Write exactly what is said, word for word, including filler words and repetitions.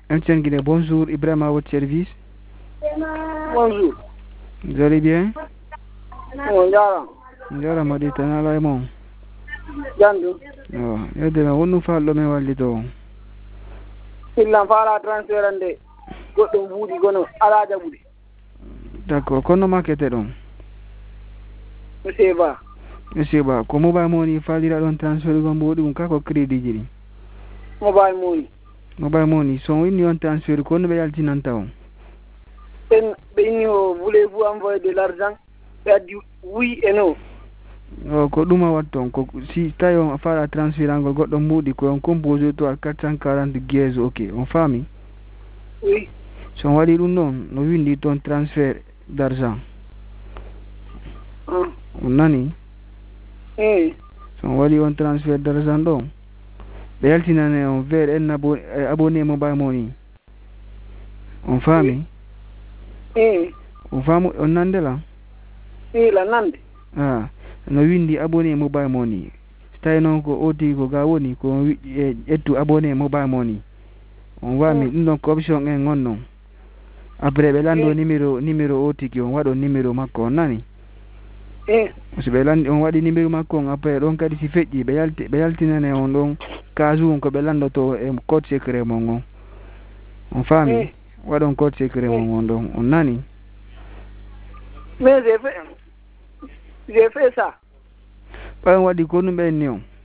M T N Guinée, bonjour, Ibrahim à votre service. Bonjour. Vous allez bien? Bonjour. Njara madi tanala e mon. Jandu. Oh, yede ma wonu fallo me wallito. Illa fara transfer ande goddo buudi gono ala jabude. D'accord, kono makete don. Monsieur Ba. Monsieur Ba, ko mobile money falira don transfer gon bodi un kako credit jiri. Mobile money. Mobile money so winni on transfer ko no be yaltinanta on. En beni o voulez-vous envoyer de l'argent? Ça dit oui et non. Oh, ko duma watton ko si tayo on fara transfer angol goddo mudi ko on compose to quatre cent quarante guez, ok, on fami? Oui. So wadi dum non no windi ton transfert d'argent. Ah. On nani? Eh. So wadi on transfert d'argent don. Be yaltinane on vers en abo, eh, abonné mobile money. On fami? Eh. On famu on nandela? Eh la nande. Ah, no windi abonné mobile money. Stay non ko oti ko ga woni ko eh, ettu abonné mobile money. On wa mi non ko option en ngonno. Après be lando numéro numéro oti ki on wado numéro makko nani? Eh. So be landi on wadi numéro makko après don kadi si fejji be yalti be yaltinane on don kazu ko be lando to e code secret mon. On fami? Wadon code secret mon don on nani? Mais j'ai fait j'ai fait ça. Pas wadi ko no be ni on.